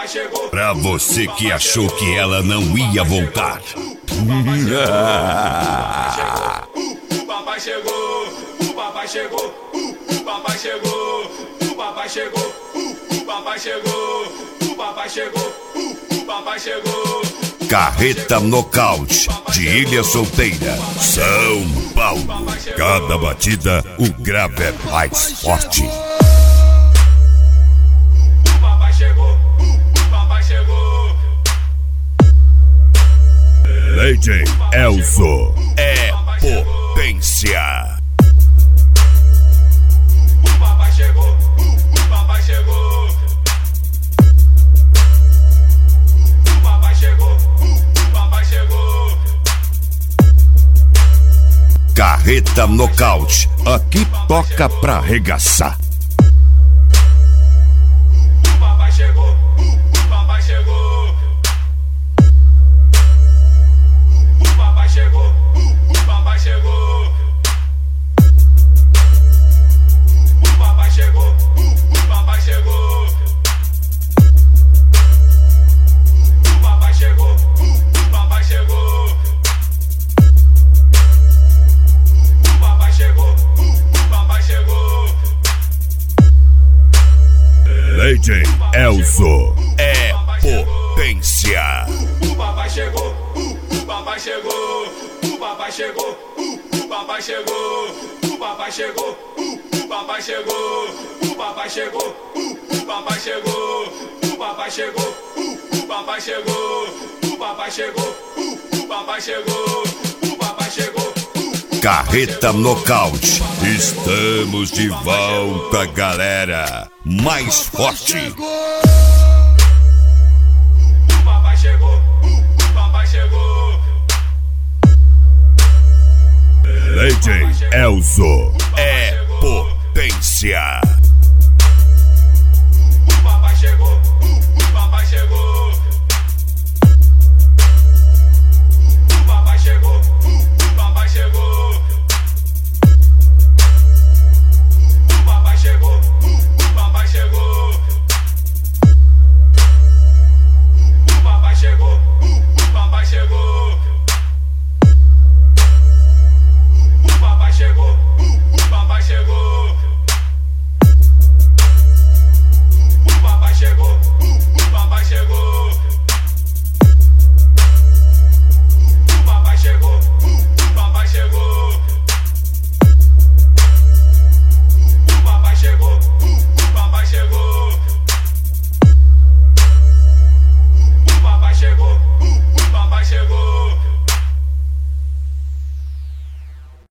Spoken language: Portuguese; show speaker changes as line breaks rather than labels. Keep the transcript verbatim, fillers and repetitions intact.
Pra você que achou que ela não ia voltar.
O papai chegou, o papai chegou, o papai chegou, o papai chegou, o papai chegou, o papai chegou, o papai chegou.
Carreta Nocaute de Ilha Solteira, São Paulo. Cada batida o grave é mais forte.
O papai chegou, o papai chegou.
D J Elzo é potência.
O papai chegou, o papai chegou. O papai chegou, o papai chegou.
Carreta Nocaute, aqui toca pra arregaçar.
O papai chegou, o papai chegou. O papai chegou, o papai chegou. O papai chegou, o papai chegou. O papai chegou, o papai chegou. O papai chegou, o papai chegou.
D J Elzo é potência.
O papai chegou, o papai chegou, o papai chegou, o papai chegou, o papai chegou, o papai chegou, o papai chegou, o papai chegou, o papai chegou, o papai chegou, o papai chegou, o papai chegou, o papai chegou.
Carreta Nocaute, estamos de volta, galera. Mais forte.
O papai chegou, o papai chegou.
D J Elzo é potência.